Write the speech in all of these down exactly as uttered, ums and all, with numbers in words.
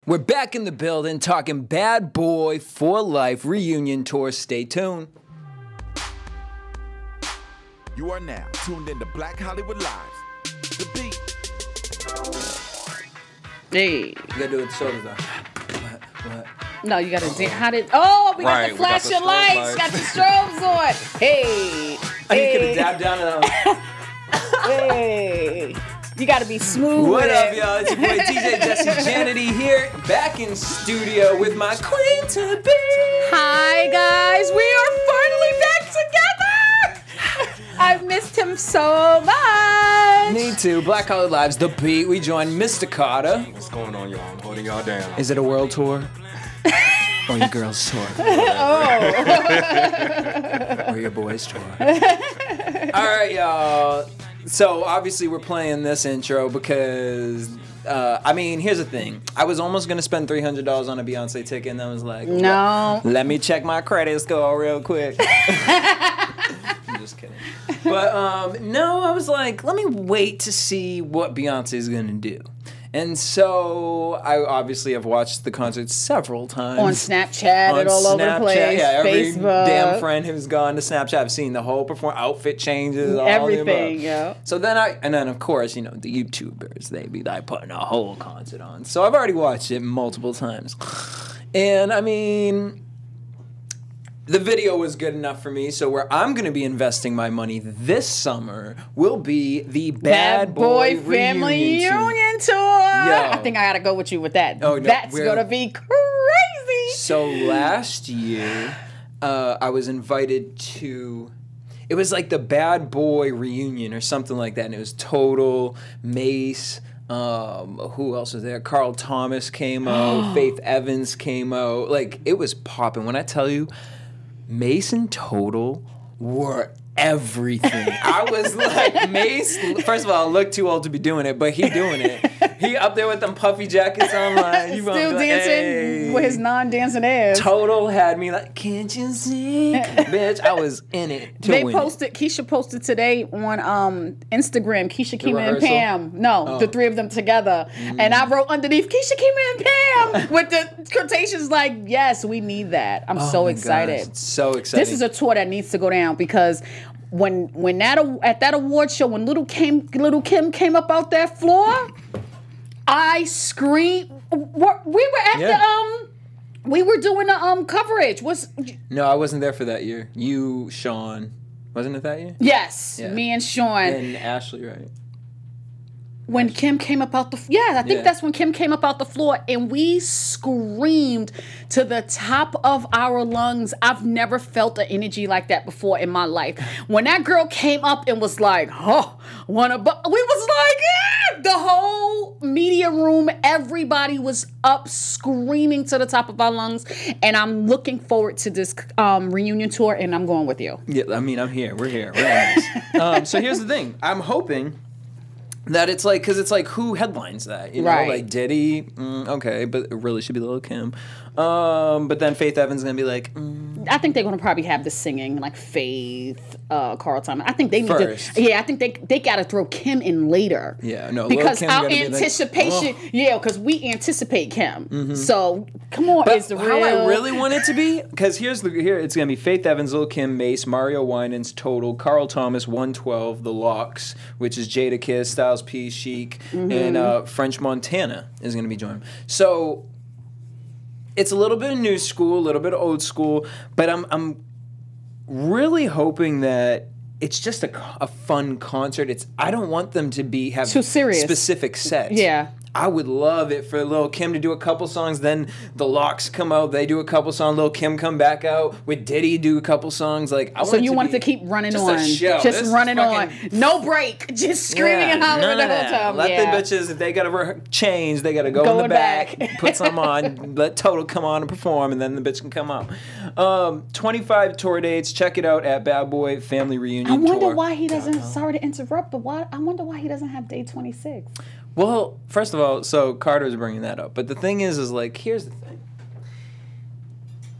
We're back in the building talking Bad Boy for Life reunion tour. Stay tuned. You are now tuned into Black Hollywood Live. The beat. Hey. You gotta do it with the shoulders though. What? What? No, you gotta dance. How did? Oh, we Right, got the we got the flashing strobe lights. lights. Got the strobes on. Hey. Oh, you hey. could have dabbed down and um, Hey. You gotta be smooth. What with up, it. y'all? It's your boy D J Jesse Janity here, back in studio with my queen to be. Hi guys, we are finally back together. I've missed him so much. Me too. Black Hollywood Lives, The Beat. We joined Mister Carter. What's going on, y'all? I'm holding y'all down. Is it a world tour? Or your girls tour? Oh. Or your boys tour? All right, y'all. So obviously we're playing this intro because, uh, I mean, here's the thing. I was almost going to spend three hundred dollars on a Beyonce ticket, and I was like, No. let me check my credit score real quick. I'm just kidding. But um, no, I was like, let me wait to see what Beyonce is going to do. And so I obviously have watched the concert several times. On Snapchat On and all over the Snapchat, place. yeah, every Facebook. damn friend who's gone to Snapchat. I've seen the whole perform outfit changes, all Everything, the above. yeah. So then I, and then of course, you know, the YouTubers, they be like putting a whole concert on. So I've already watched it multiple times. And I mean, the video was good enough for me. So where I'm going to be investing my money this summer will be the Bad, Bad Boy, Boy Family Reunion Tour. Reunion Tour. I think I gotta go with you with that. Oh, no, That's we're- gonna be crazy. So last year, uh, I was invited to. It was like the Bad Boy reunion or something like that, and it was Total, Mace. Um, who else was there? Carl Thomas came out. Faith Evans came out. Like it was popping. When I tell you, Mace and Total were everything. I was like, Mace, first of all, I look too old to be doing it, but he doing it. He up there with them puffy jackets on, like, you Still gonna be like, dancing hey. with his non-dancing ass. Total had me like, can't you see? Bitch, I was in it to They win it. posted, Keisha posted today on um, Instagram, Keisha, Kima, and rehearsal? Pam. No, Oh. the three of them together. And I wrote underneath, Keisha, Kima, and Pam with the quotations like, yes, we need that. I'm Oh so my excited. gosh, it's so exciting. This is a tour that needs to go down because when when that at that award show, when Little Kim, Little Kim came up out that floor, I screamed. We're- We were at Yeah. the um, we were doing the um coverage. Was No, I wasn't there for that year. You, Sean, wasn't it that year? yes, Yeah. me and Sean. And Ashley, right? When Kim came up out the yeah, I think Yeah. that's when Kim came up out the floor, and we screamed to the top of our lungs. I've never felt an energy like that before in my life. When that girl came up and was like, "Oh, wanna," bu-, we was like, "Yeah!" The whole media room, everybody was up screaming to the top of our lungs, and I'm looking forward to this um, reunion tour, and I'm going with you. Yeah, I mean, I'm here. We're here. We're in this. um, so here's the thing. I'm hoping that it's like, because it's like, who headlines that? You know, Right. like Diddy, mm, okay, but it really should be Lil' Kim. Um, but then Faith Evans is going to be like, mm. I think they're gonna probably have the singing, like Faith, uh, Carl Thomas. I think they need First. to. Yeah, I think they they gotta throw Kim in later. Yeah, no, Lil' because Kim our gotta be like, anticipation. "Ugh." Yeah, because we anticipate Kim. So come on, But is the real. how I really want it to be, because here's the here it's gonna be Faith Evans, Lil' Kim, Mace, Mario Winans, Total, Carl Thomas, one twelve, The Locks, which is Jada Kiss, Styles P, Chic, Mm-hmm. and uh, French Montana is gonna be joining. So it's a little bit of new school, a little bit of old school, but I'm I'm really hoping that it's just a, a fun concert. It's I don't want them to be have Too serious. specific sets. Yeah. I would love it for Lil' Kim to do a couple songs, then the Locks come out, they do a couple songs, Lil' Kim come back out with Diddy do a couple songs. Like I So want it you to want be it to keep running just on, a show. just This is running fucking- on, no break, just screaming Yeah, and hollering none the of whole that. time. Let yeah. the bitches, if they gotta re- change, they gotta go, Go in the in back, back. put some on, let Total come on and perform, and then the bitch can come out. Um, twenty-five tour dates. Check it out at Bad Boy Family Reunion I wonder Tour. why he doesn't. Sorry to interrupt, but why? I wonder why he doesn't have day twenty-six. Well, first of all, so Carter's bringing that up, but the thing is, is like, here's the thing.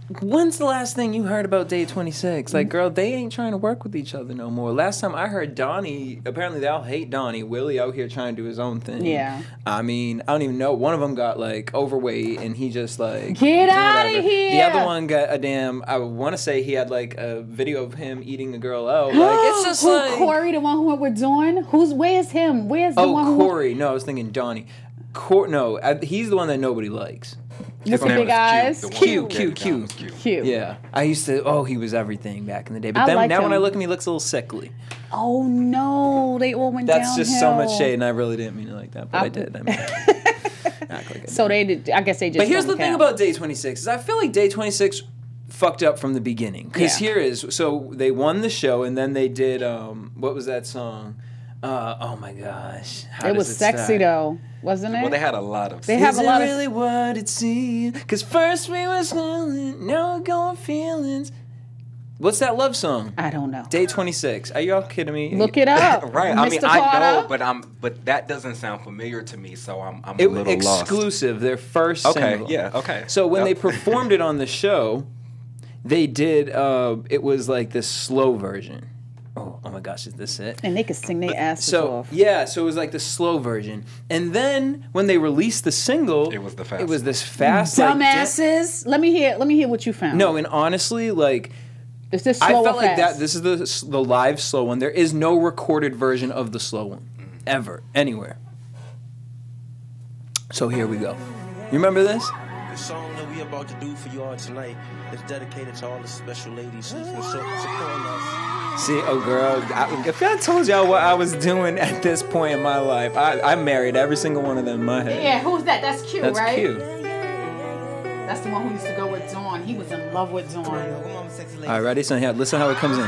When's the last thing you heard about Day twenty-six? Like, girl, they ain't trying to work with each other no more. Last time I heard Donnie, apparently they all hate Donnie. Willie out here trying to do his own thing. Yeah. I mean, I don't even know. One of them got, like, overweight, and he just, like... Get do outta whatever. here! The other one got a damn... I want to say he had, like, a video of him eating a girl out. Like, it's just Who, like... Corey, the one who we're doing? Who's, where's him? Where's the one Oh, who... Corey. No, I was thinking Donnie. Cor- no, I, he's the one that nobody likes. With the name big was Q. eyes? The one Q, who Q, gave it down Q. was Q. Cute. Yeah, I used to. Oh, he was everything back in the day. But I then like now when I him. look at him, he looks a little sickly. Oh, no. They all went That's downhill. just so much shade, and I really didn't mean it like that, but I, I- did. I mean, act like I So did. they did, I guess they just But here's the don't thing count. about Day twenty-six is I feel like Day twenty-six fucked up from the beginning. Because Yeah. here is so they won the show, and then they did um what was that song? Uh, oh my gosh, How It does was sexy, start? though, wasn't it? Well, they had a lot of. They have Is a it lot of- really what it seemed? Cause first we was feeling, now we're going feelings. What's that love song? I don't know. Day twenty-six. Are you all kidding me? Look it up. Right. I mean, Mister I know, Carter. but I'm. But that doesn't sound familiar to me, so I'm. I'm a It little lost. exclusive. Their first Okay. single. Yeah. Okay. So when they Yep. performed it on the show, they did. Uh, it was like this slow version. Oh, oh my gosh, is this it? And they could sing their asses So off. yeah, so it was like the slow version, and then when they released the single, It was the fast It was this fast, like, di- Dumbasses. let me hear. Let me hear what you found. no, and honestly, like. is this I slow felt or like fast? that. This is the the live slow one. There is no recorded version of the slow one ever anywhere. So here we go. You remember this? The song that we about to do for you all tonight is dedicated to all the special ladies who's been so- supporting us. See, oh girl, I, if I told y'all what I was doing at this point in my life, I, I married every single one of them in my head. Yeah, who's that? That's cute, That's right? cute. That's the one who used to go with Dawn. He was in love with Dawn. All right, ready? So here, listen how it comes in.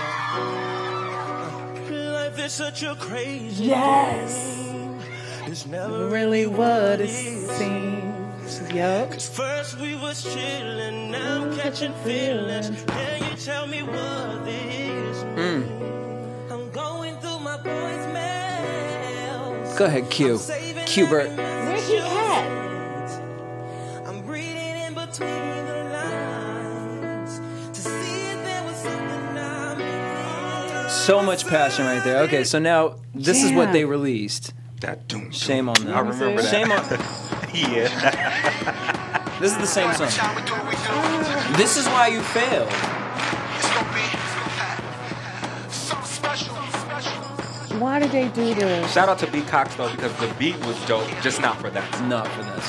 Life is such a crazy Yes. thing. It's never Really what it seems. Yup. Cause first we was chillin', now I'm catching feelings. Can you tell me what this means? I'm going through my voicemails. Go ahead, Q. Q-Bert. Where he at? I'm reading in between the lines to see if there was something I missed. So much passion right there. Okay, so now this is what Yeah. they released. That doom. Shame on them. I remember that. Shame on. Yeah. This is the same song. This is why you failed. Why did they do this? Shout out to B Cox though because the beat was dope, just not for that. Not for this.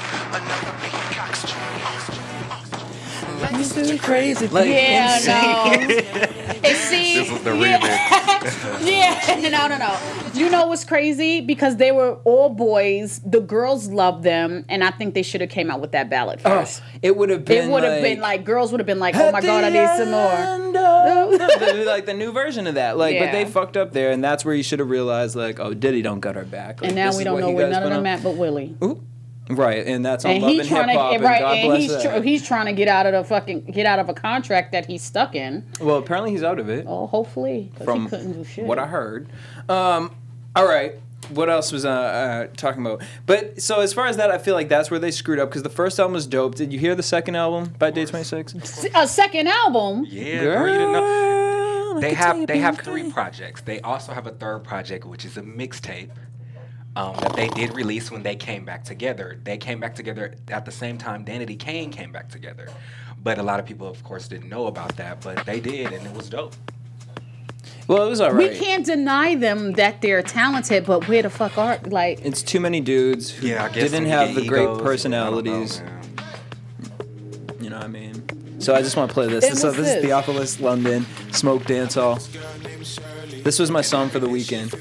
This is crazy. Like, yeah, insane. no. And see, This was the yeah. remix. Yeah, no, no, no. You know what's crazy? Because they were all boys. The girls loved them, and I think they should have came out with that ballad Oh, first. it would have been. it would have like, been like girls would have been like, "Oh my god, I need some more." end of the- like the new version of that. Like, but Yeah. they fucked up there, and that's where you should have realized, like, oh, Diddy don't got her back. Like, And now this we is don't what know he where guys none of put them on. at but Willie. Ooh. Right, and that's on And Love he's and trying Hip to Hop, get and right, God and bless he's that. tr- he's trying to get out of the fucking get out of a contract that he's stuck in. Well, apparently he's out of it. Oh, hopefully, 'cause From he couldn't do shit. what I heard. Um, all right. What else was uh, uh, talking about? But so as far as that, I feel like that's where they screwed up because the first album was dope. Did you hear the second album by Day twenty-six? A second album. Yeah, girl, you didn't know. Girl, I They can tell you have they have about three that. projects. They also have a third project, which is a mixtape um, that they did release when they came back together. They came back together at the same time Danity Kane came back together. But a lot of people, of course, didn't know about that. But they did, and it was dope. Well, it was all right. We can't deny them that they're talented, but where the fuck are like? It's too many dudes who Yeah, I guess didn't some have get the great egos. I don't know, personalities. man. You know what I mean? So I just want to play this. And So what's this is this? Theophilus London, Smoke Dance Hall. This was my song for the weekend.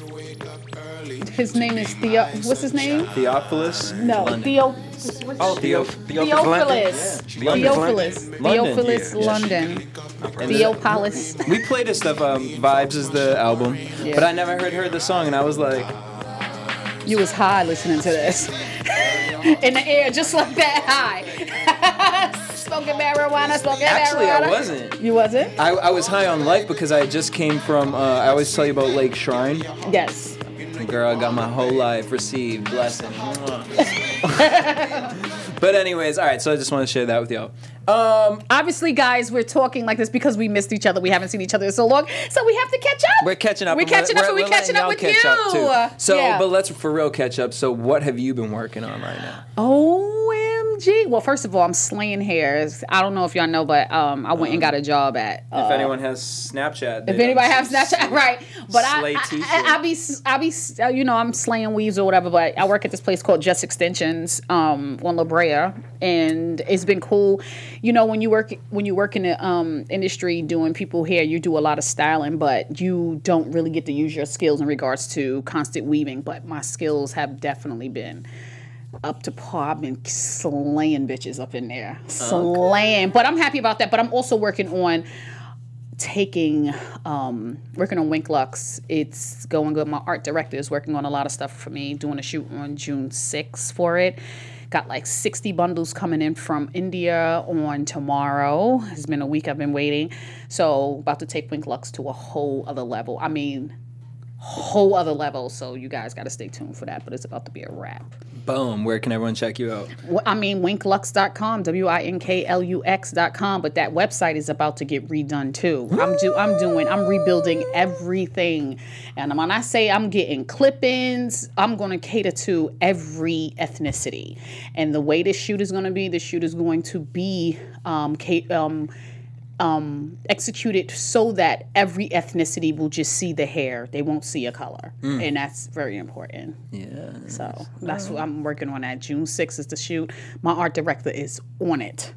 His name is Theo. What's his name? Theophilus No, London. Theo. Oh, Theo, Theophilus. Theophilus. London. Theophilus. London. Theophilus Yeah. London. And Theopolis. We played his stuff. Um, Vibes is the album, Yeah. but I never heard heard the song, and I was like, You was high listening to this. In the air, just like that high. Smoking marijuana, smoking actually, marijuana. I wasn't. You wasn't? I, I was high on life because I just came from. Uh, I always tell you about Lake Shrine. Yes. Girl, I got my whole life received blessing. But anyways, all right. So I just want to share that with y'all. Um, Obviously, guys, we're talking like this because we missed each other. We haven't seen each other in so long, so we have to catch up. we're catching up. We're and catching up, and we're, we're catching letting up y'all with catch you. up, too. So, Yeah. but let's for real catch up. So, what have you been working on right now? O M G. Well, first of all, I'm slaying hairs. I don't know if y'all know, but um, I went and got a job at. Uh, If anyone has Snapchat, If anybody has Snapchat, right? But I, Slay I, t-shirt. I, I be, I be, uh, you know, I'm slaying weaves or whatever. But I work at this place called Just Extensions um, on La Brea, and it's been cool. You know, when you work when you work in the um, industry doing people hair, you do a lot of styling, but you don't really get to use your skills in regards to constant weaving. But my skills have definitely been up to par. I've been slaying bitches up in there, slaying. But I'm happy about that. But I'm also working on taking um working on Wink Lux. It's going good. My art director is working on a lot of stuff for me, doing a shoot on June sixth for it. Got like sixty bundles coming in from India on tomorrow. It's been a week I've been waiting. So about to take Wink Lux to a whole other level. I mean, whole other level. So you guys got to stay tuned for that. But it's about to be a wrap. Boom. Where can everyone check you out? Well, I mean, winklux dot com, W I N K L U X dot com, but that website is about to get redone too. I'm do I'm doing I'm rebuilding everything. And when I say I'm getting clip-ins, I'm going to cater to every ethnicity. And the way this shoot is going to be, the shoot is going to be um, ca- um Um, executed so that every ethnicity will just see the hair. They won't see a color. And that's very important. Yeah. So that's what I'm working on at. June sixth is the shoot. My art director is on it.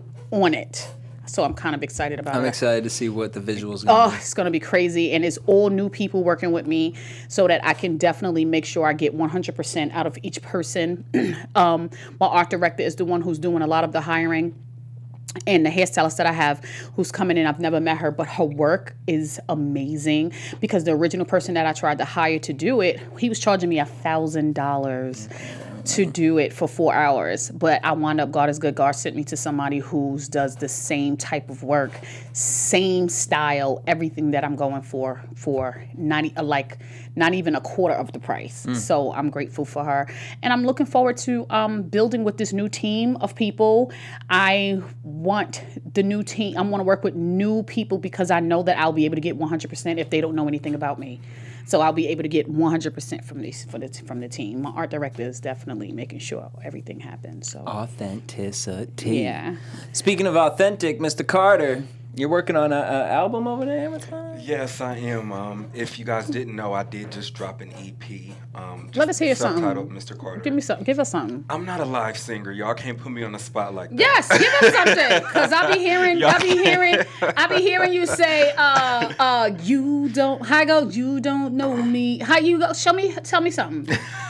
On it. So I'm kind of excited about I'm it. excited to see what the visuals are Oh, going to be. it's going to be crazy. And it's all new people working with me so that I can definitely make sure I get one hundred percent out of each person. um, my art director is the one who's doing a lot of the hiring. And the hairstylist that I have who's coming in, I've never met her, but her work is amazing because the original person that I tried to hire to do it, he was charging me a thousand dollars to do it for four hours. But I wound up, God is good, God sent me to somebody who does the same type of work, same style, everything that I'm going for, for ninety, like not even a quarter of the price. Mm. So I'm grateful for her. And I'm looking forward to um, building with this new team of people. I want the new team, I want to work with new people because I know that I'll be able to get one hundred percent if they don't know anything about me. So I'll be able to get one hundred percent from this for the from the team. My art director is definitely making sure everything happens. So Authenticity. yeah. Speaking of authentic, Mister Carter, you're working on an album over there, Amazon? Yes, I am. Um, if you guys didn't know, I did just drop an E P. Um, Let us hear subtitled something. Mister Carter. Give me some. Give us something. I'm not a live singer. Y'all can't put me on the spot like that. Yes, give us something, cause I be hearing, I be hearing, I be hearing you say, uh, uh, you don't. How I go? You don't know me. How you go? Show me. Tell me something.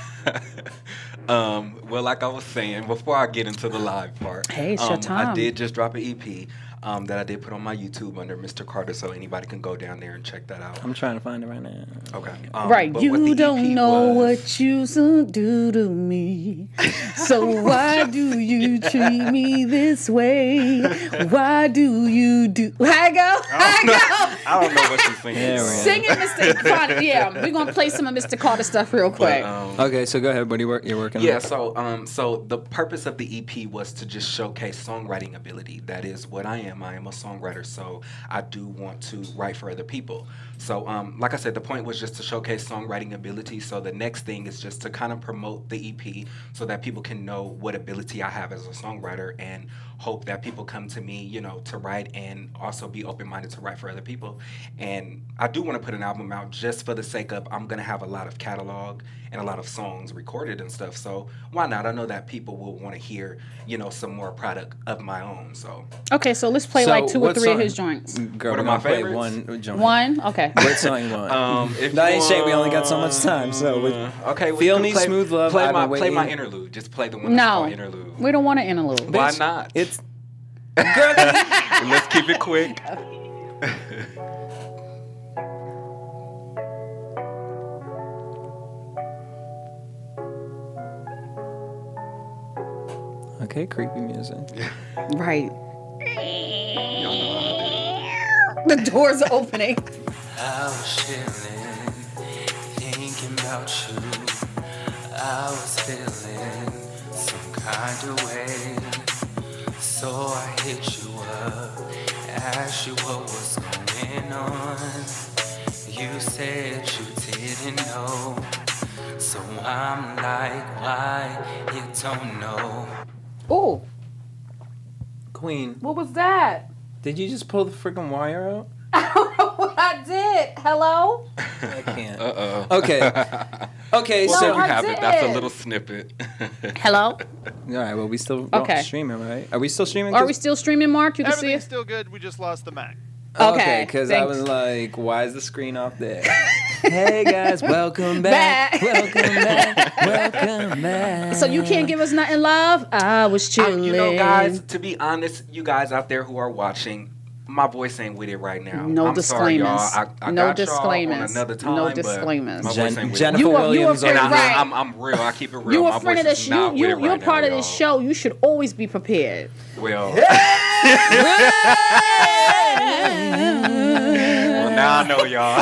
Um, well, like I was saying, before I get into the live part, Hey, it's your um, time. I did just drop an E P um, that I did put on my YouTube under Mister Carter, so anybody can go down there and check that out. I'm trying to find it right now. Okay. Um, Right, but what the you E don't P know was- what you so do to me. So why do you treat me this way? Why do you do? I go, I go. I don't know what she's singing. There we so- go. Sing it, Mister Carter. Yeah, we're gonna play some of Mister Carter stuff real But, quick. um, Okay, so go ahead. What are you work? You're working Yeah, on? so um, so the purpose of the E P was to just showcase songwriting ability. That is what I am. I am a songwriter, so I do want to write for other people. So, um, like I said, the point was just to showcase songwriting ability. So the next thing is just to kind of promote the E P so that people can know what ability I have as a songwriter and hope that people come to me, you know, to write and also be open-minded to write for other people. And I do want to put an album out just for the sake of I'm going to have a lot of catalog and a lot of songs recorded and stuff. So why not? I know that people will want to hear, you know, some more product of my own. So Okay, so let's play So like two or what three of song- his joints. Girl, What we're are my gonna play favorites? one joint. One, okay. What song you want? Um, if No, I you ain't saying we only got want- so much time, so we- okay, we Feel can Me, play, Smooth Love, Play I've my been play my waiting. interlude. Just play the one that's No, called interlude. we don't want an interlude. Why Bitch, not? It's Let's keep it quick. okay. Creepy music. Right. Y'all know how I do. The doors are opening. I was chilling, thinking about you. I was feeling some kind of way. So I hit you up, asked you what was going on. You said you didn't know. So I'm like, why you don't know? Ooh, Queen, what was that? did you just pull the freaking wire out? I don't know what I did. Hello? I can't. Uh-oh. Okay. Okay, Well, so there you I have it. That's a did. little snippet. Hello? all right. Well, we still Okay. streaming, right? Are we still streaming? Are we still streaming, Mark? You can see Everything's it? still good. We just lost the Mac. Okay, Okay, because I thanks. was like, why is the screen off there? Hey guys, welcome back. Back. Welcome back. Welcome back. So you can't give us nothing love? I was Um, chilling. you know, guys, to be honest, you guys out there who are watching, my voice ain't with it right now. No I'm sorry, y'all. disclaimers. I, I No got y'all disclaimers. on another time, No but disclaimers. My voice Jen- ain't with Jennifer You it. are- you Williams are on And friend- the I, right. I'm, I'm real. I keep it real. You My a friend of voice the is show. not You, with it you're right part now, of this y'all. show. You should always be prepared. Well, well, now I know y'all.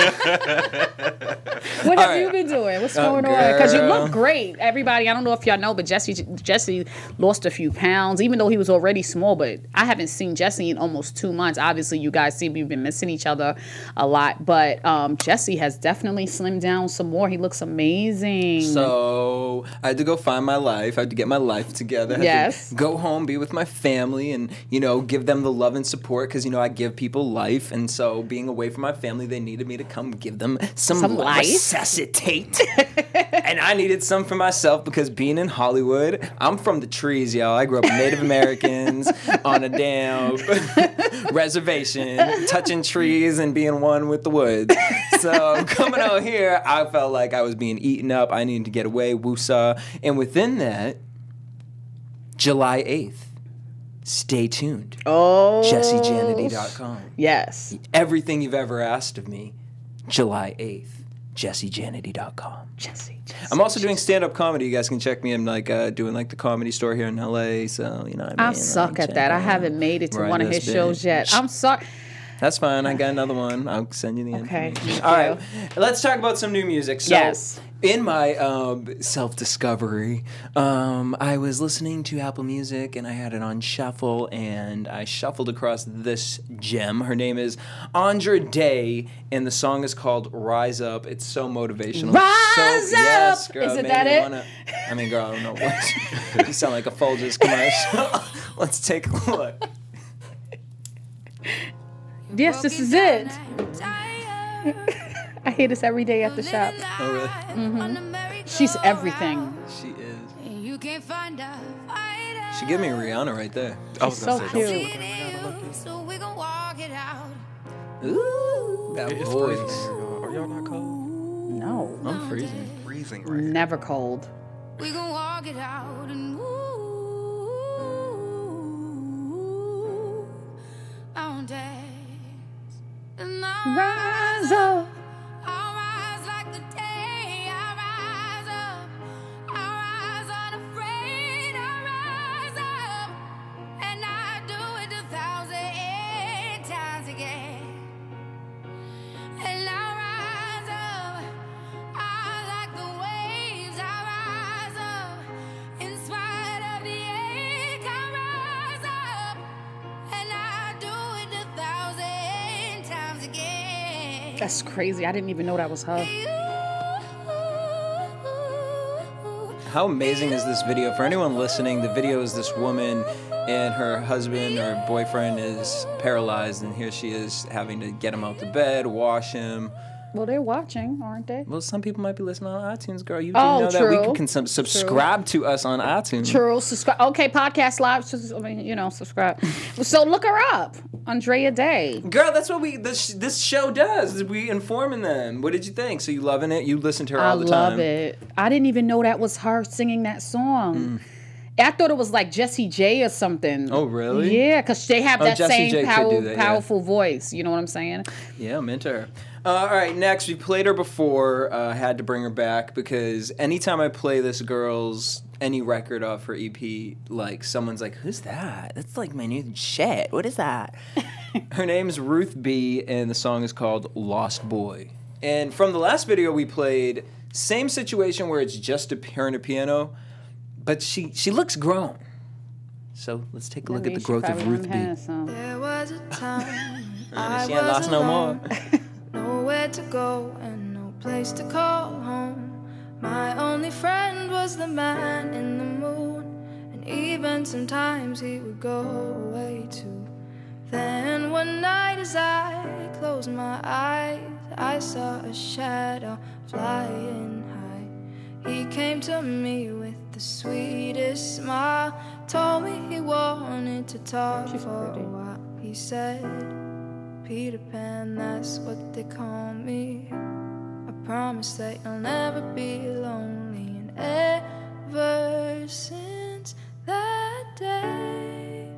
What have right. you been doing? What's Oh, going on? Because you girl. look great. Everybody, I don't know if y'all know, but Jesse Jesse lost a few pounds, even though he was already small. But I haven't seen Jesse in almost two months. Obviously, you guys see we've been missing each other a lot. But um, Jesse has definitely slimmed down some more. He looks amazing. So I had to go find my life. I had to get my life together. I had Yes. to go home, be with my family, and you know, give them the love and support because you know I give people life, and so being away from my family, they needed me to come give them some, Some life? resuscitate. And I needed some for myself because being in Hollywood, I'm from the trees, y'all. I grew up with Native Americans on a damn reservation, touching trees and being one with the woods. So coming out here, I felt like I was being eaten up. I needed to get away, woosah. And within that, July eighth, stay tuned. oh, Jesse Janity dot com. Yes. Everything you've ever asked of me, July eighth, Jesse Janity dot com. Jesse. Jesse. I'm also doing stand-up comedy. You guys can check me. I'm like uh, doing like the Comedy Store here in L A. So you know, what I, I mean? suck Like, at check that. it I out. haven't made it to Right one of this his shows bitch. yet. I'm sorry. That's fine. I got another one. I'll send you the Okay, information. thank All you. right. Let's talk about some new music. So, Yes. in my um, self-discovery, um, I was listening to Apple Music and I had it on shuffle, and I shuffled across this gem. Her name is Andra Day, and the song is called "Rise Up." It's so motivational. Rise so, up! Yes, girl. Isn't made that me it? Wanna, I mean, girl, I don't know what. You sound like a Folgers commercial. Let's take a look. Yes, this is it. I hear this every day at the shop. Oh, really? Mm-hmm. She's everything. She is. You can't find a fighter. She give me Rihanna right there. I was So gonna say, cute. So we gon' walk it out. Ooh, that it's voice. freezing. Are y'all- Are y'all not cold? No. I'm freezing. Freezing right here. Never cold. We gon' walk it out and ooh, mountains. And I Rise up. I rise like the day. I rise up. I rise unafraid. I rise up. And I do it a thousand times again. And I rise up. I like the waves. I rise up. In spite of the ache, I rise up. And I do it a thousand times again. That's crazy. I didn't even know that was her. How amazing is this video? For anyone listening, the video is this woman and her husband or boyfriend is paralyzed, and here she is having to get him out the bed, wash him. Well, they're watching, aren't they? Well, some people might be listening on iTunes, girl. You do Oh, know that true. we can sub- subscribe to us on iTunes. True. Subscribe. Okay, podcast live. sus- I mean, you know, subscribe. So look her up, Andrea Day. Girl, that's what we this this show does. Is we informing them. What did you think? So you loving it? You listen to her I all the time. love it. I didn't even know that was her singing that song. I thought it was like Jessie J or something. Oh, really? Yeah, because they have Oh, that Jessie same J could power, do that, yeah. powerful voice. You know what I'm saying? Yeah, I'm into her. Uh, all right, next, we played her before. I uh, had to bring her back because anytime I play this girl's any record off her E P, like, someone's like, who's that? That's like my new shit. What is that? Her name's Ruth B, and the song is called Lost Boy. And from the last video we played, same situation where it's just a, her and a piano, but she, she looks grown. So let's take a That look at the means she growth of probably Ruth done B. had some. There was a time Uh, I she ain't was lost no more. alone, nowhere to go and no place to call home. My only friend was the man in the moon, and even sometimes he would go away too. Then one night as I closed my eyes, I saw a shadow flying high. He came to me with the sweetest smile, told me he wanted to talk She's for pretty. a while. He said, Peter Pan, that's what they call me. I promise that you'll never be lonely. And ever since that day,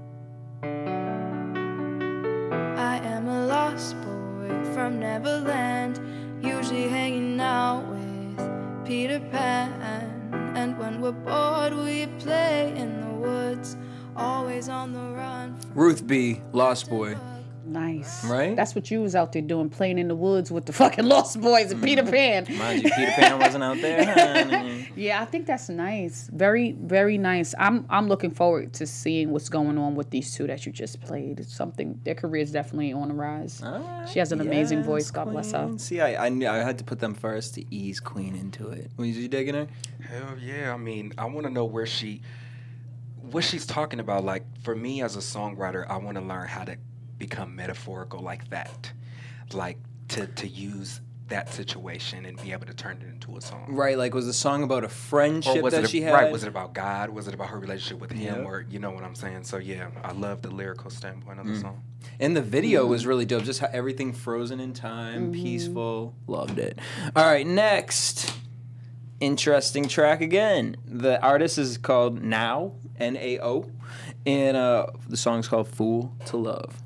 I am a lost boy from Neverland, usually hanging out with Peter Pan. And when we're bored, we play in the woods, always on the run. from Ruth B, Lost Boy. Nice. Right? That's what you was out there doing, playing in the woods with the fucking Lost Boys and Peter Pan. Mind you, Peter Pan wasn't out there. honey. Yeah, I think that's nice. Very, very nice. I'm I'm looking forward to seeing what's going on with these two that you just played. It's something, their career is definitely on the rise. All right, She has an amazing yes, voice. God bless her. queen. See, I, I knew I had to put them first to ease Queen into it. Was you digging her? Hell yeah. I mean, I want to know where she, what she's talking about. Like, for me as a songwriter, I want to learn how to become metaphorical like that. Like, to, to use that situation and be able to turn it into a song. Right, like was the song about a friendship Or was that it a- she had? right? Was it about God? Was it about her relationship with him? Yep. Or you know what I'm saying? So yeah, I love the lyrical standpoint of the Mm. song. And the video Mm-hmm. was really dope. Just how everything frozen in time, peaceful. Loved it. All right, next. Interesting track again. The artist is called Now, N A O. And uh, the song's called Fool to Love.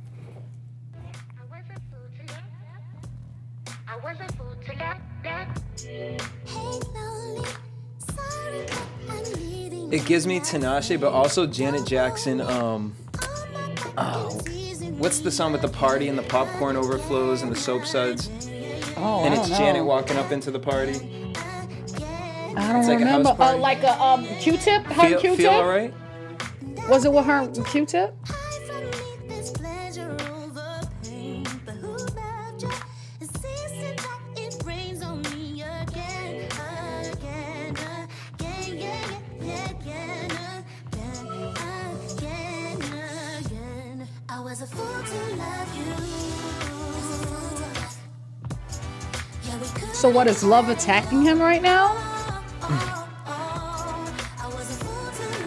It gives me Tinashe, but also Janet Jackson. Um, oh, what's the song with the party and the popcorn overflows and the soap suds? Oh, And I it's don't Janet know. walking up into the party. I don't it's like a house remember. Uh, party. like a um, Q-tip? Her Feel, Q-tip? feel all right? Was it with her Q-tip? I was a fool to love you. Yeah, we could. So what, is love attacking him right now? I was a fool to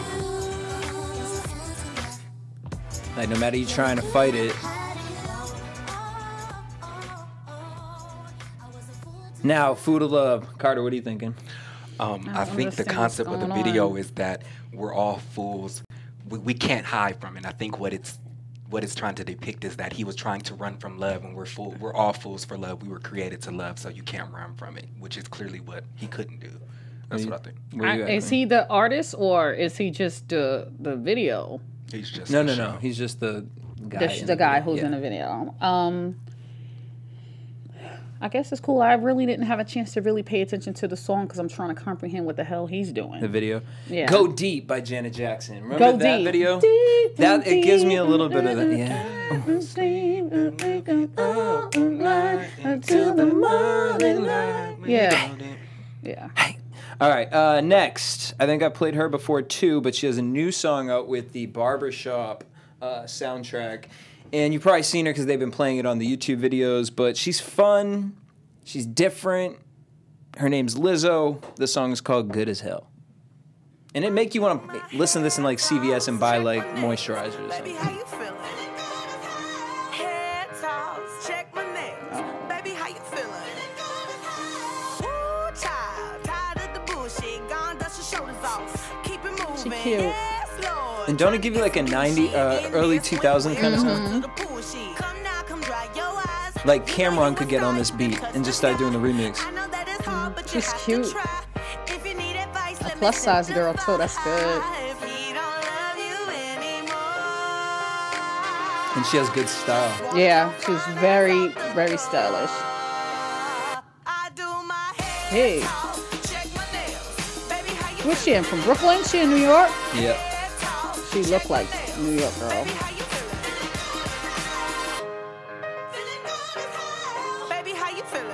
love you. Like, no matter you trying to fight it. Now, Food of Love. Carter, what are you thinking? Um, I I, don't think the understand what's concept of the going video on. is that we're all fools. We, we can't hide from it. I think what it's what it's trying to depict is that he was trying to run from love, and we're fool. We're all fools for love. We were created to love, so you can't run from it, which is clearly what he couldn't do. That's what I think. Where you I, at, is Queen? he the artist or is he just the the video? He's just No, the no, no. show. He's just the guy. The, in the guy video. who's Yeah. in the video. Um, I guess it's cool. I really didn't have a chance to really pay attention to the song because I'm trying to comprehend what the hell he's doing. The video. Yeah. Go Deep by Janet Jackson. Remember Go that deep. video? Deep, That it gives me a deep, little bit of that. Yeah. Until the morning light. Yeah. Yeah. All right. Uh, next, I think I played her before too, but she has a new song out with the Barbershop uh, soundtrack, and you've probably seen her because they've been playing it on the YouTube videos. But she's fun. She's different. Her name's Lizzo. The song is called "Good as Hell," and it make you want to listen to this in like C V S and buy like moisturizers. or Baby, something. how you feeling? Head toss, check my nails. Baby, how you feeling? Woo, child, tired of the bullshit. Gone, dust your shoulders off. Keep it moving. cute. Yes, Lord. And don't it give you like a ninety, uh, early two thousand kind of sound? Come now, come dry your eyes. Like Cameron could get on this beat and just start doing the remix. I know that it's hard, but you She's have cute. to try. If you need advice, let me plus size simplify. girl, too. That's good. If he don't love you anymore. And she has good style. Yeah, she's very, very stylish. I do my hair, Hey. check my nails. Baby, how you Where's she in? From Brooklyn? She in New York? Yep. She looked like New York girl. Baby, how you feeling?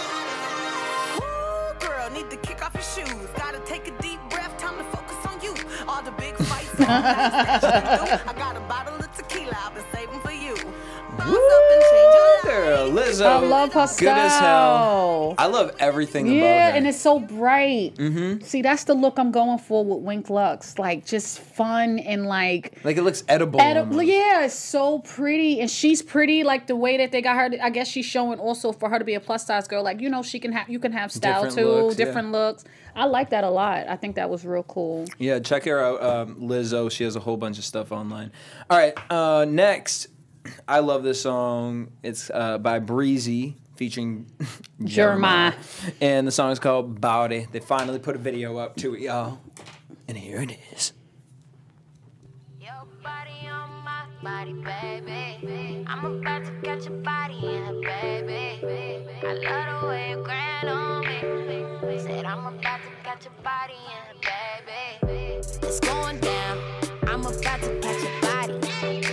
Woo, girl, need to kick off your shoes. Gotta take a deep breath, time to focus on you. All the big fights, all the nights that you do. I got a bottle of tequila I've been saving for you. Bounce up and change your life. Girl, Lizzo. I love her Good as hell. style. I love everything about Yeah, her. and it's so bright. Mm-hmm. See, that's the look I'm going for with Wink Lux. Like, just fun and like... like it looks edible. Edible, almost. yeah, it's so pretty, and she's pretty. Like the way that they got her, I guess she's showing also for her to be a plus size girl. Like you know, she can have you can have style Different too, looks, yeah. different looks. I like that a lot. I think that was real cool. Yeah, check her out, um, Lizzo. She has a whole bunch of stuff online. All right, uh, next, I love this song. It's uh, by Breezy featuring Jeremiah. and the song is called Body. They finally put a video up to it, y'all, and here it is. Your body on my body, baby. I'm about to catch your body in it, baby. I love the way you grind on me. Said I'm about to catch your body in it, baby. It's going down. I'm about to catch your body.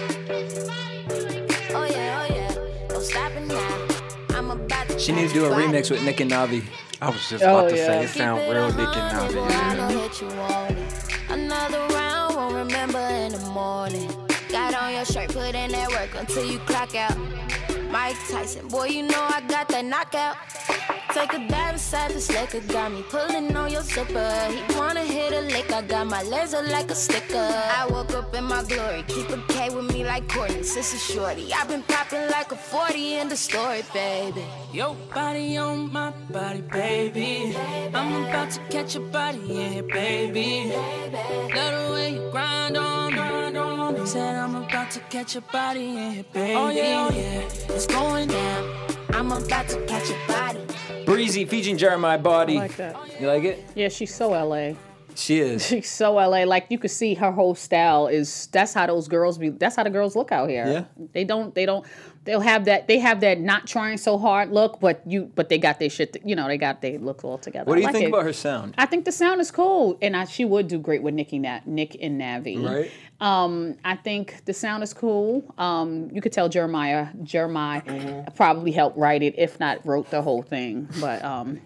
Oh yeah, oh yeah. Don't stop it now. I'm about to She needs to do a remix with Nick and Navi. I was just Oh, about to yeah. say it sound real Nick and Navi. Navi. Another round, won't remember in the morning. Got on your shirt, put in that work until you clock out. Mike Tyson, boy, you know I got that knockout. Take a dive inside this liquor, got me pulling on your zipper. He wanna hit a lick, I got my laser like a sticker. I woke up in my glory, keep a K with me like Courtney, sister shorty. I've been popping like a forty in the story, baby. Your body on my body, baby. I'm about to catch your body in here, baby. Love the way you grind on me. Said I'm about to catch your body in here, baby. Oh yeah, oh yeah. It's going down, I'm about to catch your body. Breezy featuring Jeremiah Body. I like that. You like it? Yeah, she's so L A. She is. She's so L A. Like you could see her whole style is. That's how those girls be. That's how the girls look out here. Yeah. They don't. They don't. They'll have that. They have that not trying so hard look, but you. But they got their shit. You know, they got their look all together. What do I you like think it. about her sound? I think the sound is cool, and I, she would do great with Nicki Na- Nick and Navi. Right. Um, I think the sound is cool. Um, you could tell Jeremiah. Jeremiah Mm-hmm. probably helped write it, if not wrote the whole thing. But um,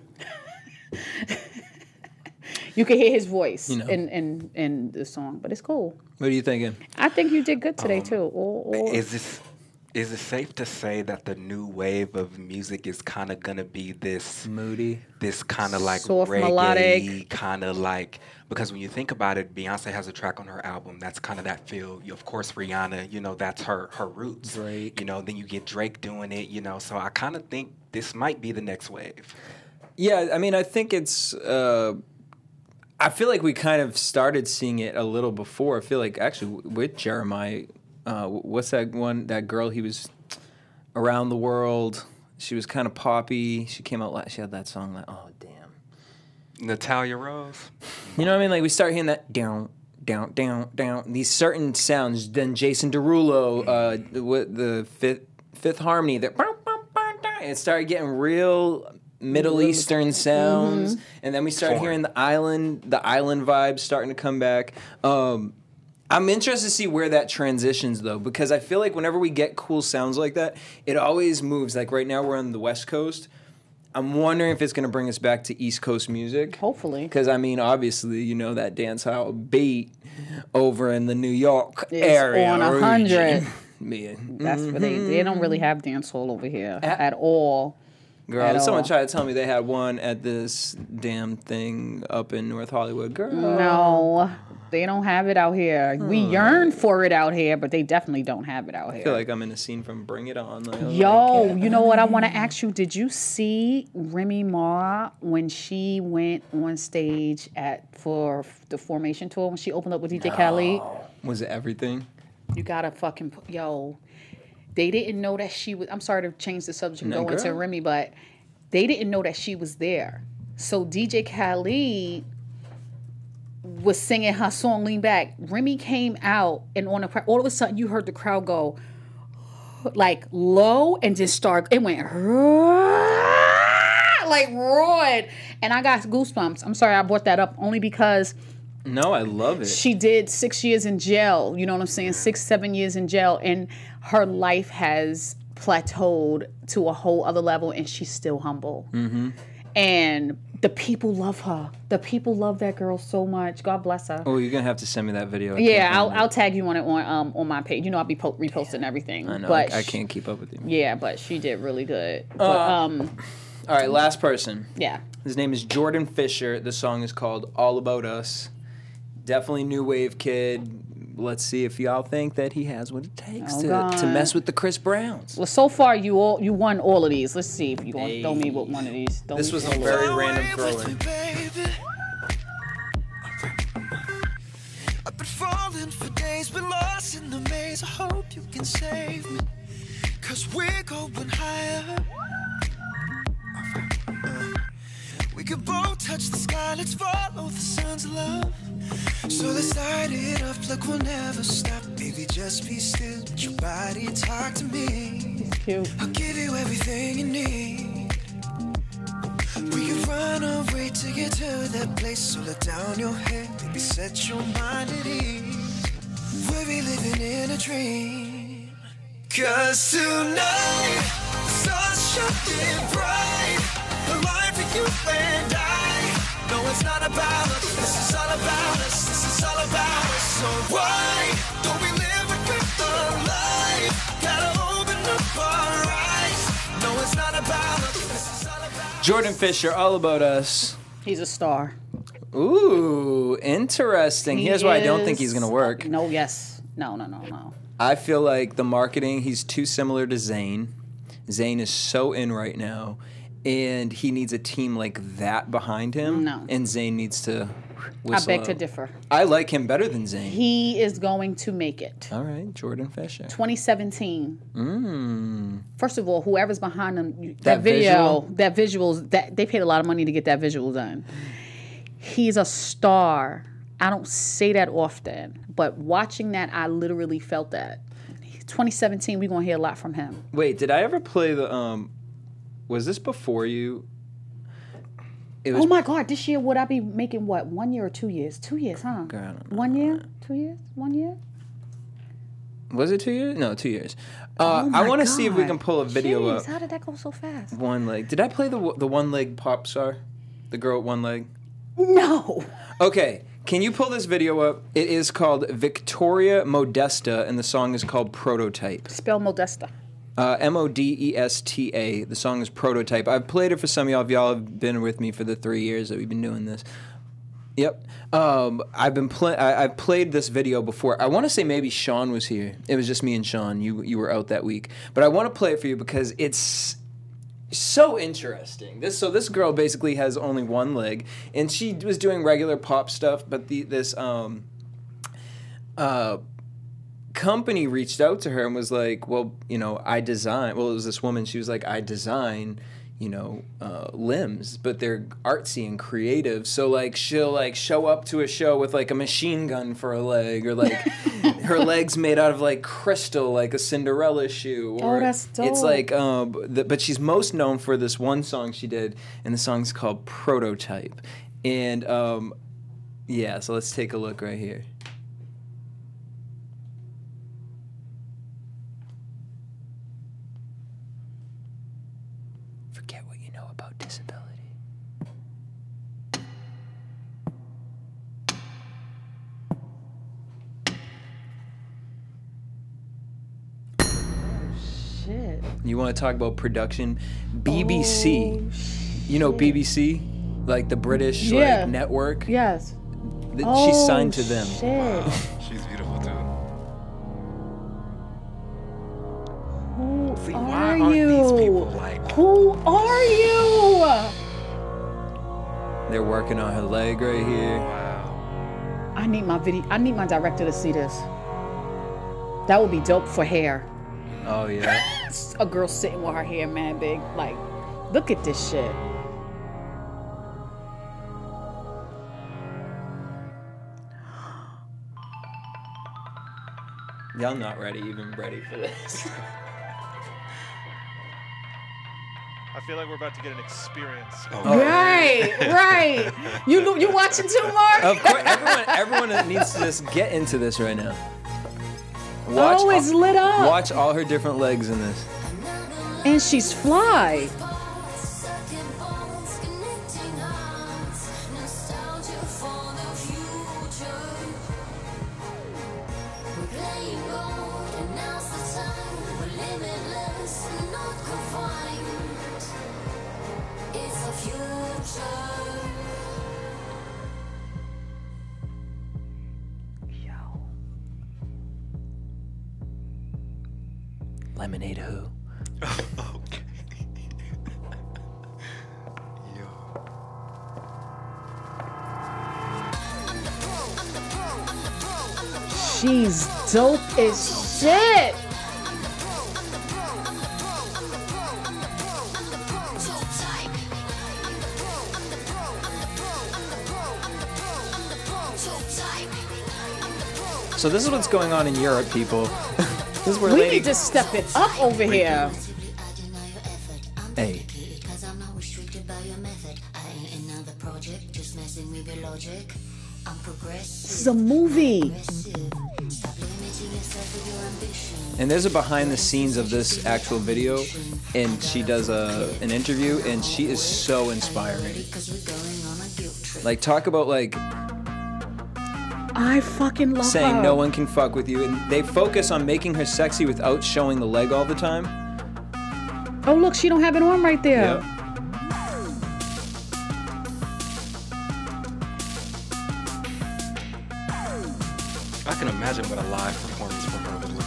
you can hear his voice You know. in, in in the song. But it's cool. What are you thinking? I think you did good today Um, too. Or, or, Is this is it safe to say that the new wave of music is kind of gonna be this Moody. this kind of like Soft, reggae, melodic. kind of like, because when you think about it, Beyonce has a track on her album that's kind of that feel. You- Of course, Rihanna, you know, that's her her roots. Drake. You know, then you get Drake doing it. You know, so I kind of think this might be the next wave. Yeah, I mean, I think it's. Uh, I feel like we kind of started seeing it a little before. I feel like actually w- with Jeremiah, uh, what's that one? That girl he was around the world. She was kind of poppy. She came out. Last, she had that song. Like, oh damn. Natalia Rose. You know what I mean? Like we start hearing that down, down, down, down. These certain sounds. Then Jason Derulo, uh, what the fifth Fifth Harmony. That it started getting real Middle Eastern sounds, and then we started Foreign. hearing the island, the island vibes starting to come back. Um, I'm interested to see where that transitions though, because I feel like whenever we get cool sounds like that, it always moves. Like right now we're on the West Coast. I'm wondering if it's going to bring us back to East Coast music. hopefully. Because, I mean, obviously, you know, that dance hall beat over in the New York It's area. on a region. hundred. Man. That's what they. They don't really have dance hall over here At- at all. Girl, At someone all. tried to tell me they had one at this damn thing up in North Hollywood. Girl. No, they don't have it out here. We yearn for it out here, but they definitely don't have it out I here. feel like I'm in a scene from Bring It On. Like, I'm Yo, like, you know what I want to ask you? Did you see Remy Ma when she went on stage at for the Formation tour when she opened up with D J Khaled? was it everything? You gotta fucking pu- yo. They didn't know that she was. I'm sorry to change the subject and No, go into girl. Remy, but they didn't know that she was there. So D J Khaled was singing her song "Lean Back." Remy came out, and on a cra- all of a sudden you heard the crowd go like low and just start. It went like roared, and I got goosebumps. I'm sorry I brought that up only because No, I love it. She did six years in jail. You know what I'm saying? Six, seven years in jail, and her life has plateaued to a whole other level, and she's still humble. Mm-hmm. And the people love her. The people love that girl so much. God bless her. Oh, you're gonna have to send me that video. I Yeah, can't I'll find it. I'll tag you on it on um on my page. You know, I'll be po- reposting everything. I know. But I, I sh- can't keep up with you. Yeah, but she did really good. But Uh, um, All right, last person. yeah. His name is Jordan Fisher. The song is called All About Us. Definitely new wave kid. Let's see if y'all think that he has what it takes Oh, to, God. to mess with the Chris Browns. Well, so far you all you won all of these. Let's see if you gonna throw me Hey. with one of these. Throw This me was all a of very them. random throw-in. I've been falling for days, been lost in the maze. I hope you can save me, cause we're going higher. Uh, we can both touch the sky, let's follow the sun's love. So let's light it up like we'll never stop. Baby, just be still, let your body talk to me. Cute. I'll give you everything you need. We can run away to get to that place. So let down your head, baby, set your mind at ease. We'll be living in a dream. Cause tonight, the sun's shining bright. The life for you and I. No, it's not about us, this is all about us. This is all about us. So why don't we live a good life? Gotta open up our eyes. No, it's not about us, this is all about us. Jordan Fisher, All About Us. He's a star. Ooh, interesting. He Here's why I don't think he's is- gonna work. No, yes. No, no, no, no. I feel like the marketing, he's too similar to Zayn. Zayn is so in right now, and he needs a team like that behind him. No. And Zayn needs to I whistle beg to out. differ. I like him better than Zayn. He is going to make it. All right, Jordan Fisher. twenty seventeen. Mm. First of all, whoever's behind them, you- that, That video, visual? that visuals, that they paid a lot of money to get that visual done. He's a star. I don't say that often, but watching that, I literally felt that. twenty seventeen, we're gonna hear a lot from him. Wait, did I ever play the um? Was this before you? It was. Oh my God! This year, would I be making what? One year or two years? Two years, huh? Girl, I don't know. One year? Two years? One year? Was it two years? No, two years. Uh, Oh my I want to see if we God. can pull a video Jeez, up. how did that go so fast? One leg. Did I play the the one leg pop star? The girl with one leg. No. Okay, can you pull this video up? It is called Victoria Modesta, and the song is called Prototype. Spell Modesta. Uh, M O D E S T A. The song is Prototype. I've played it for some of y'all. If y'all have been with me for the three years that we've been doing this. Yep. Um, I've been play. I- I've played this video before. I want to say maybe Sean was here. It was just me and Sean. You you were out that week, but I want to play it for you because it's so interesting. This so this girl basically has only one leg, and she was doing regular pop stuff, but the this um uh company reached out to her and was like, well, you know, I design. Well, it was this woman. She was like, I design, you know, uh, limbs, but they're artsy and creative. So like, she'll like show up to a show with like a machine gun for a leg, or like her legs made out of like crystal, like a Cinderella shoe. Or Oh, that's It's dope. like, um, the, but she's most known for this one song she did, and the song's called Prototype. And um, yeah, so let's take a look right here. Forget what you know about disability. Shit. You want to talk about production? B B C. You know B B C? Like the British Yeah. like network? Yes. Th- Oh, She's signed to them. Shit. She's beautiful too. Who See, why are aren't you? these people like? Who are you? They're working on her leg right here. Wow. I need my video. I need my director to see this. That would be dope for hair. Oh yeah. A girl sitting with her hair man big. Like, look at this shit. Y'all not ready, even ready for this. I feel like we're about to get an experience. Oh, Right, right. You you watching too, Mark? Of course, everyone, everyone needs to just get into this right now. Watch Oh, it's all, lit up. Watch all her different legs in this. And she's fly. Lemonade who? Okay. Yo. She's dope as shit. So this is what's going on in Europe, people. This is where We Lady. need to step it up over here. Hey. This is a movie. And there's a behind the scenes of this actual video, and she does a an interview, and she is so inspiring. Like, talk about like I fucking love saying her. no one can fuck with you, and they focus on making her sexy without showing the leg all the time. Oh, look, she don't have it on right there. Yep. I can imagine what a live performance from her would look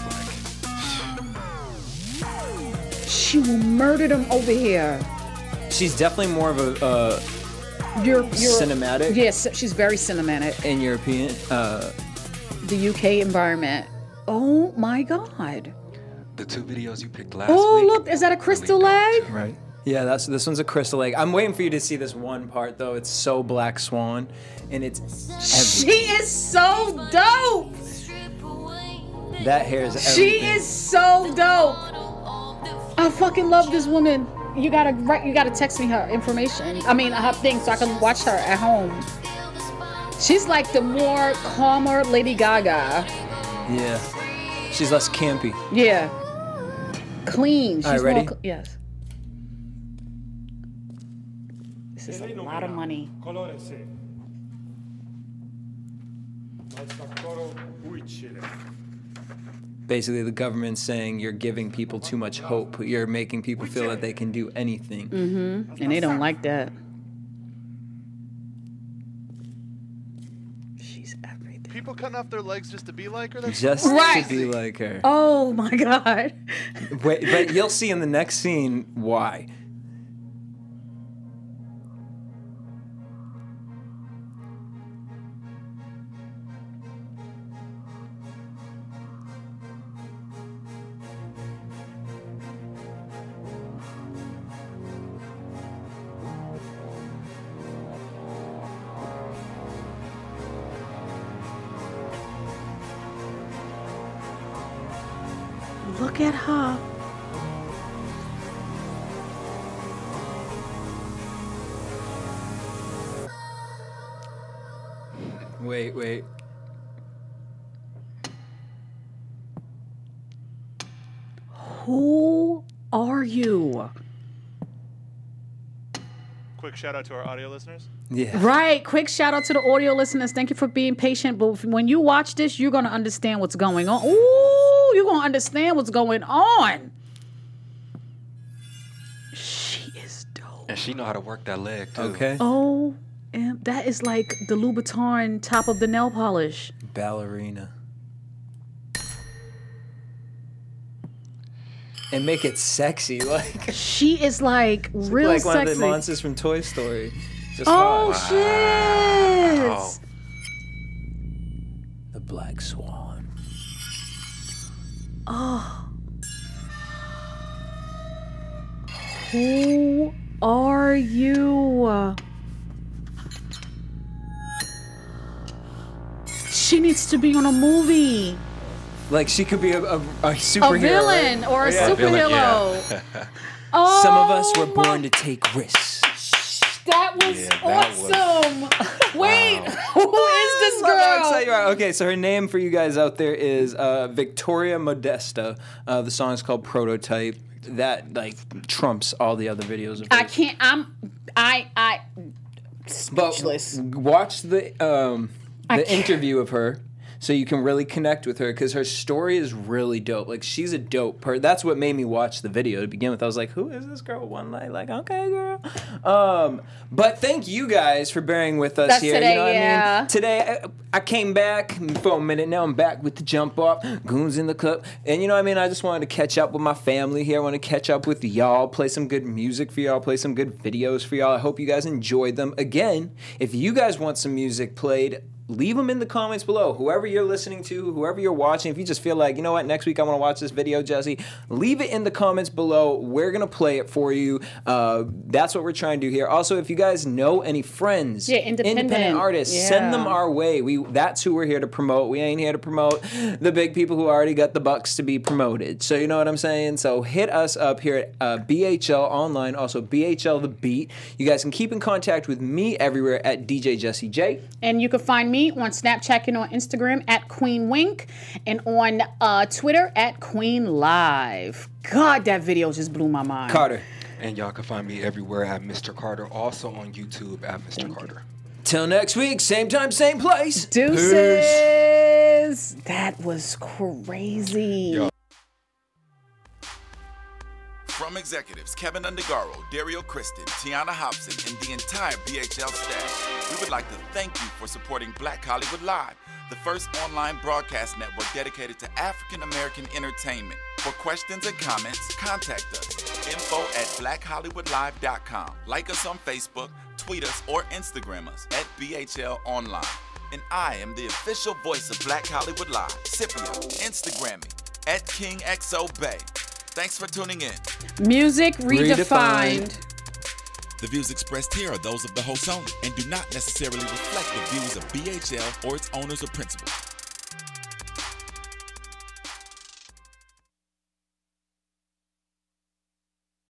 like. She will murder them over here. She's definitely more of a uh, You're, you're cinematic Yes, she's very cinematic. and European. Uh, The U K environment. Oh my god. The two videos you picked last Oh, week. look, is that a crystal dope, leg? too. right. Yeah, that's this one's a crystal leg. I'm waiting for you to see this one part though. It's so Black Swan, and it's She everything. is so dope. That hair is everything. She is so dope. I fucking love this woman. You gotta write. You gotta text me her information. I mean, her thing, so I can watch her at home. She's like the more calmer Lady Gaga. Yeah. She's less campy. Yeah. Clean. She's All right, more ready? cl- yes. This is a lot of money. Basically, the government's saying you're giving people too much hope. You're making people feel that they can do anything. Mm-hmm. And they don't like that. She's everything. People cutting off their legs just to be like her? That's Just Right. to be like her. Oh my god. Wait, but you'll see in the next scene why. Look at her. Wait, wait. Who are you? quick shout out to our audio listeners. Yeah. Right. Quick shout out to the audio listeners. Thank you for being patient. But when you watch this, you're going to understand what's going on. Ooh, you're going to understand what's going on. She is dope. And she know how to work that leg too. Okay. Oh, and that is like the Louboutin top of the nail polish. Ballerina. And make it sexy, like She is like real like one sexy. of the monsters from Toy Story. Just Oh hot. shit! Wow. The Black Swan. Oh. Who are you? She needs to be on a movie. Like she could be a, a, a A superhero. villain right? or a Yeah. superhero. Villain, yeah. Oh, Some of us were my- born to take risks. That was Yeah, that was- awesome. Wait, who is this Love how girl? excited you are. Okay, so her name for you guys out there is uh, Victoria Modesta. Uh, the song is called Prototype. That like trumps all the other videos of I hers. can't. I'm. I. I. But Speechless. watch the um, I the can't. interview of her, so you can really connect with her because her story is really dope. Like she's a dope person. That's what made me watch the video to begin with. I was like, "Who is this girl?" One night, like, okay, girl. Um, but thank you guys for bearing with us That's here. today, you know what I yeah. mean? Today, I, I came back for a minute. Now I'm back with the jump off, goons in the club, and you know what I mean. I just wanted to catch up with my family here. I want to catch up with y'all, play some good music for y'all, play some good videos for y'all. I hope you guys enjoyed them. Again, if you guys want some music played, leave them in the comments below. Whoever you're listening to, whoever you're watching, if you just feel like, you know what, next week I want to watch this video, Jesse, leave it in the comments below. We're going to play it for you. Uh, that's what we're trying to do here. Also, if you guys know any friends, Yeah, independent. artists, Yeah. send them our way. We That's who we're here to promote. We ain't here to promote the big people who already got the bucks to be promoted. So you know what I'm saying? So hit us up here at uh, B H L Online, also B H L The Beat. You guys can keep in contact with me everywhere at D J Jesse J. And you can find me on Snapchat and on Instagram at Queen Wink and on uh, Twitter at Queen Live. God, that video just blew my mind. Carter. And y'all can find me everywhere at Mister Carter, also on YouTube at Mister Carter. Till next week, same time, same place. Deuces. That was crazy. Yo. From executives Kevin Undergaro, Dario Kristen, Tiana Hobson, and the entire B H L staff, we would like to thank you for supporting Black Hollywood Live, the first online broadcast network dedicated to African American entertainment. For questions and comments, contact us. Info at black hollywood live dot com. Like us on Facebook, tweet us, or Instagram us at B H L Online. And I am the official voice of Black Hollywood Live, Scipio. Instagram me at King X O Bay. Thanks for tuning in. Music redefined. Redefined. The views expressed here are those of the host only and do not necessarily reflect the views of B H L or its owners or principals.